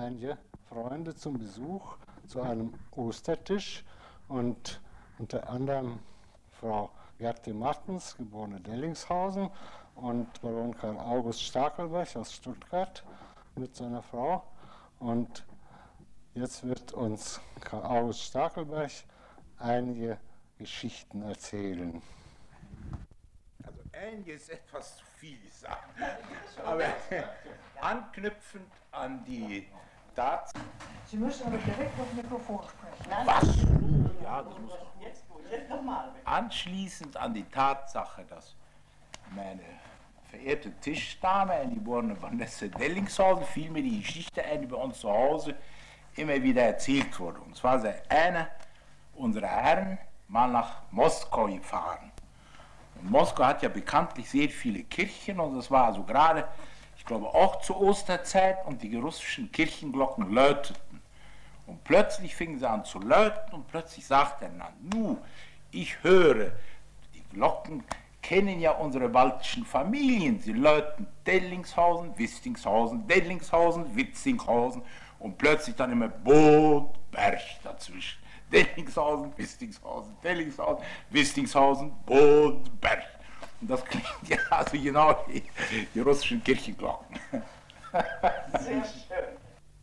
einige Freunde zum Besuch zu einem Ostertisch und unter anderem Frau Gerti Martens, geborene Dellingshausen, und Baron Karl August Stakelberg aus Stuttgart mit seiner Frau. Und jetzt wird uns Karl August Stakelberg einige Geschichten erzählen. Also einiges ist etwas zu viel gesagt, aber anknüpfend an die Tatsache. Sie müssen aber direkt auf Mikrofon sprechen. Was? Ja, das muss doch. Jetzt nochmal. Anschließend an die Tatsache, dass meine verehrte Tischdame, eine geborene Vanessa Dellingshausen, fiel mir die Geschichte ein, die bei uns zu Hause immer wieder erzählt wurde. Und zwar sei einer unserer Herren mal nach Moskau gefahren. Und Moskau hat ja bekanntlich sehr viele Kirchen, und es war also gerade, ich glaube auch zur Osterzeit, und die russischen Kirchenglocken läuteten. Und plötzlich fingen sie an zu läuten, und plötzlich sagte er, na nu, ich höre, die Glocken kennen ja unsere baltischen Familien. Sie läuten Dellingshausen, Wistingshausen, Dellingshausen, Witzinghausen, und plötzlich dann immer Bodberg dazwischen. Dellingshausen, Wistingshausen, Dellingshausen, Wistingshausen, Bodberg. Und das klingt ja also genau wie die russischen Kirchenglocken. Sehr schön.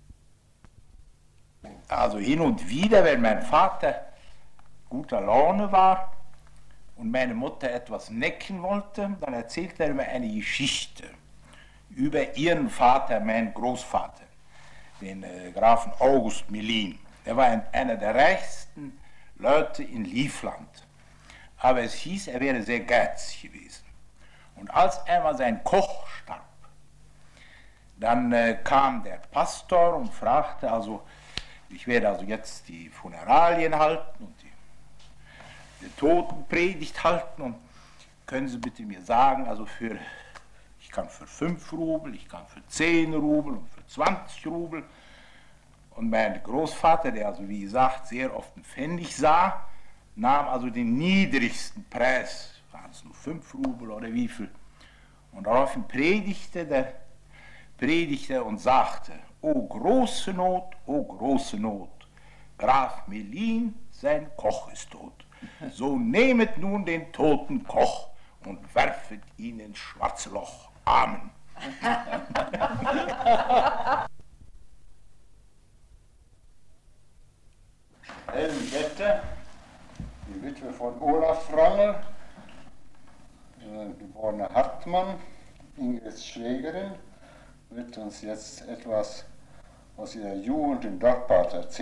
Also hin und wieder, wenn mein Vater guter Laune war und meine Mutter etwas necken wollte, dann erzählte er mir eine Geschichte über ihren Vater, meinen Großvater, den Grafen August Melin. Er war einer der reichsten Leute in Livland. Aber es hieß, er wäre sehr geizig gewesen. Und als einmal sein Koch starb, dann kam der Pastor und fragte, also, ich werde also jetzt die Funeralien halten und die Totenpredigt halten, und können Sie bitte mir sagen, also ich kann für 5 Rubel, ich kann für 10 Rubel und für 20 Rubel. Und mein Großvater, der also wie gesagt sehr oft einen Pfennig sah, nahm also den niedrigsten Preis, waren es nur 5 Rubel oder wie viel. Und daraufhin predigte der Prediger und sagte, o große Not, Graf Melin, sein Koch ist tot. So nehmet nun den toten Koch und werfet ihn ins schwarze Loch. Amen. Elmette, die Witwe von Olaf Wrangel, geborene Hartmann, Ingrids Schwägerin, wird uns jetzt etwas aus ihrer Jugend in Dorpat erzählen.